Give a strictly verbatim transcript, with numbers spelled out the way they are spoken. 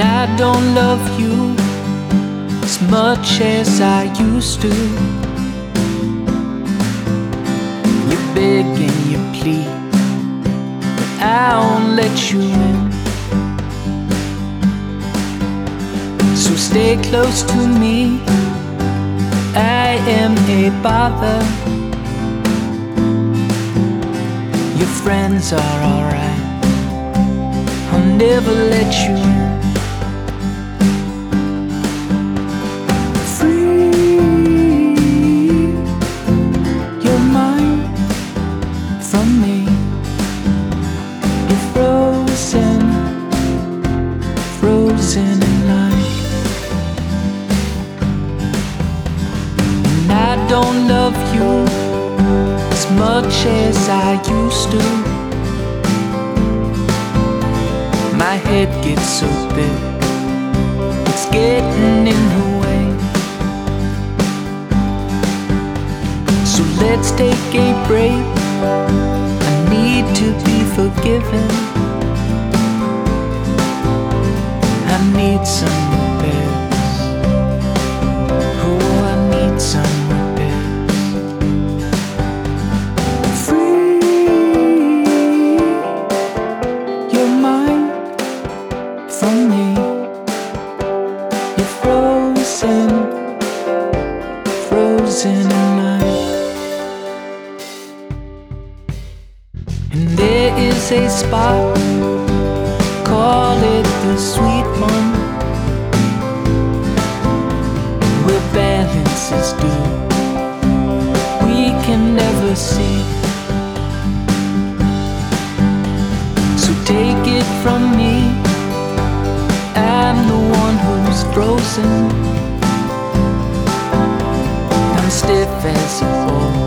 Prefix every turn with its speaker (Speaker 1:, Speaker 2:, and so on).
Speaker 1: I don't love you as much as I used to. You beg and you plead, but I won't let you in. So stay close to me, I am a bother. Your friends are alright, I'll never let you in. Frozen in life. And I don't love you as much as I used to. My head gets so big, it's getting in the way. So let's take a break, I need to be forgiven. I need some repairs. Oh, I need some repairs. Free your mind from me. You're frozen, frozen in life. And there is a spot, call it the sweet one, where balance is due, we can never see. So take it from me, I'm the one who's frozen. I'm stiff as a bowl,